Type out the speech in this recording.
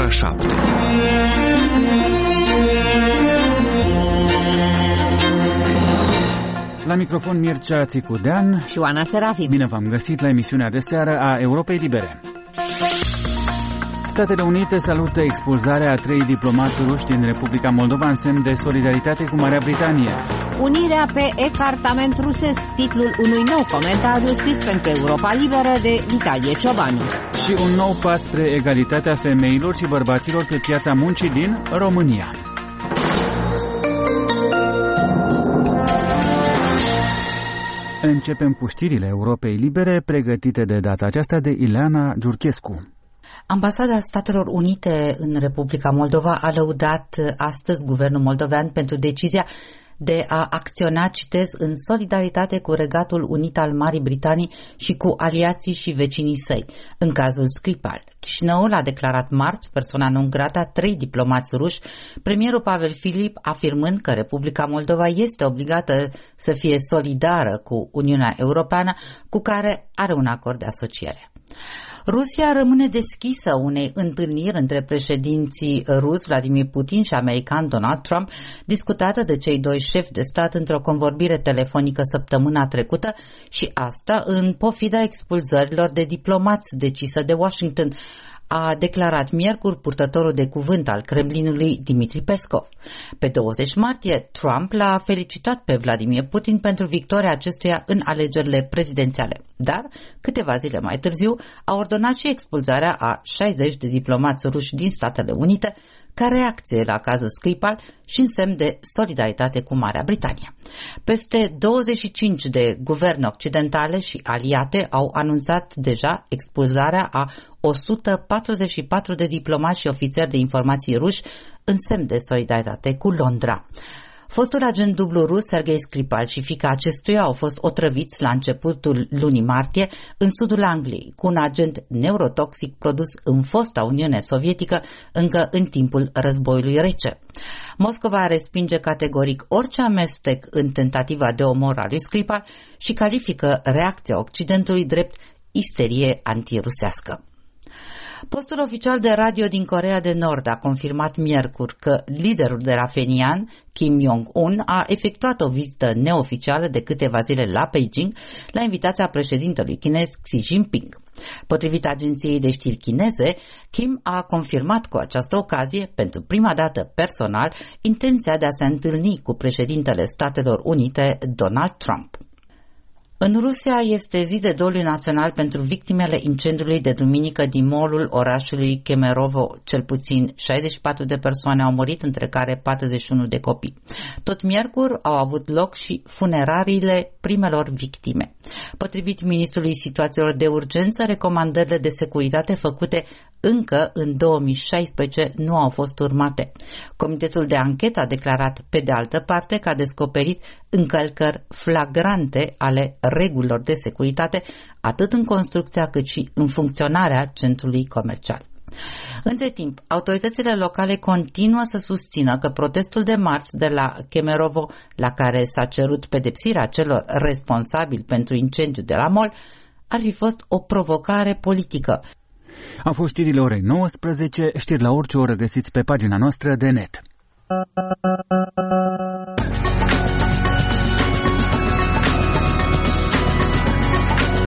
ora 7. La microfon Mircea Țicudean și Oana Serafim. Bine v-am găsit la emisiunea de seară a Europei Libere. Statele Unite salută expulzarea a 3 diplomați ruși din Republica Moldova în semn de solidaritate cu Marea Britanie. Unirea pe ecartament rusesc, titlul unui nou comentariu scris pentru Europa Liberă de Vitalie Ciobanu. Și un nou pas spre egalitatea femeilor și bărbaților pe piața muncii din România. Începem cu știrile Europei Libere, pregătite de data aceasta de Ileana Giurchescu. Ambasada Statelor Unite în Republica Moldova a lăudat astăzi guvernul moldovean pentru decizia de a acționa, citez, în solidaritate cu Regatul Unit al Marii Britanii și cu aliații și vecinii săi, în cazul Skripal. Chișinăul a declarat marți persoana non grata 3 diplomați ruși, premierul Pavel Filip afirmând că Republica Moldova este obligată să fie solidară cu Uniunea Europeană, cu care are un acord de asociere. Rusia rămâne deschisă unei întâlniri între președinții rus Vladimir Putin și american Donald Trump, discutată de cei doi șefi de stat într-o convorbire telefonică săptămâna trecută și asta în pofida expulzărilor de diplomați decisă de Washington, a declarat miercuri purtătorul de cuvânt al Kremlinului Dmitri Peskov. Pe 20 martie, Trump l-a felicitat pe Vladimir Putin pentru victoria acestuia în alegerile prezidențiale, dar câteva zile mai târziu a ordonat și expulzarea a 60 de diplomați ruși din Statele Unite ca reacție la cazul Skripal și în semn de solidaritate cu Marea Britanie. Peste 25 de guverne occidentale și aliate au anunțat deja expulzarea a 144 de diplomați și ofițeri de informații ruși în semn de solidaritate cu Londra. Fostul agent dublu rus Sergei Skripal și fiica acestuia au fost otrăviți la începutul lunii martie în sudul Angliei cu un agent neurotoxic produs în fosta Uniune Sovietică încă în timpul războiului rece. Moscova respinge categoric orice amestec în tentativa de omor a lui Skripal și califică reacția Occidentului drept isterie antirusească. Postul oficial de radio din Coreea de Nord a confirmat miercuri că liderul de rafenian, Kim Jong-un, a efectuat o vizită neoficială de câteva zile la Beijing la invitația președintelui chinez Xi Jinping. Potrivit agenției de știri chineze, Kim a confirmat cu această ocazie, pentru prima dată personal, intenția de a se întâlni cu președintele Statelor Unite, Donald Trump. În Rusia este zi de doliu național pentru victimele incendiului de duminică din mall-ul orașului Kemerovo. Cel puțin 64 de persoane au murit, între care 41 de copii. Tot miercuri au avut loc și funerariile primelor victime. Potrivit ministrului situațiilor de urgență, recomandările de securitate făcute încă în 2016 nu au fost urmate. Comitetul de anchetă a declarat, pe de altă parte, că a descoperit încălcări flagrante ale regulilor de securitate, atât în construcția cât și în funcționarea centrului comercial. Între timp, autoritățile locale continuă să susțină că protestul de marți de la Kemerovo, la care s-a cerut pedepsirea celor responsabili pentru incendiu de la mall, ar fi fost o provocare politică. Au fost știrile orei 19, știri la orice oră găsiți pe pagina noastră de net.